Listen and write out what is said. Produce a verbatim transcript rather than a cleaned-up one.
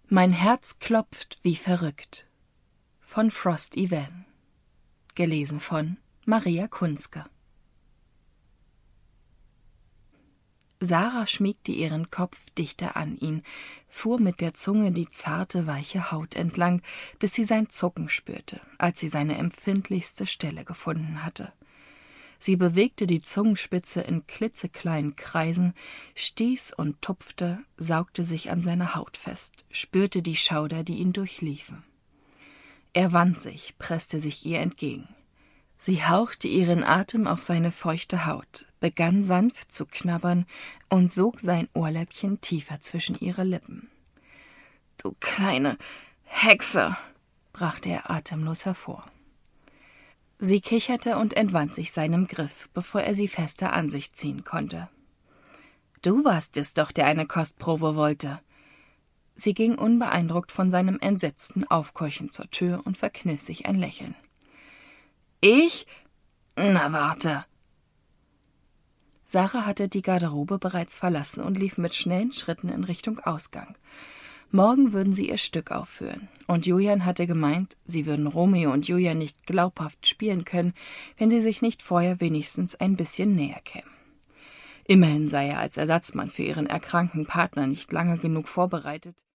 Mein Herz klopft wie verrückt von Frosty Van. Gelesen von Maria Kunzke. Sarah schmiegte ihren Kopf dichter an ihn, fuhr mit der Zunge die zarte, weiche Haut entlang, bis sie sein Zucken spürte, als sie seine empfindlichste Stelle gefunden hatte. Sie bewegte die Zungenspitze in klitzekleinen Kreisen, stieß und tupfte, saugte sich an seiner Haut fest, spürte die Schauder, die ihn durchliefen. Er wand sich, presste sich ihr entgegen. Sie hauchte ihren Atem auf seine feuchte Haut, begann sanft zu knabbern und sog sein Ohrläppchen tiefer zwischen ihre Lippen. »Du kleine Hexe«, brachte er atemlos hervor. Sie kicherte und entwand sich seinem Griff, bevor er sie fester an sich ziehen konnte. »Du warst es doch, der eine Kostprobe wollte.« Sie ging unbeeindruckt von seinem entsetzten Aufkeuchen zur Tür und verkniff sich ein Lächeln. »Ich? Na warte!« Sarah hatte die Garderobe bereits verlassen und lief mit schnellen Schritten in Richtung Ausgang. Morgen würden sie ihr Stück aufführen, und Julian hatte gemeint, sie würden Romeo und Julia nicht glaubhaft spielen können, wenn sie sich nicht vorher wenigstens ein bisschen näher kämen. Immerhin sei er als Ersatzmann für ihren erkrankten Partner nicht lange genug vorbereitet.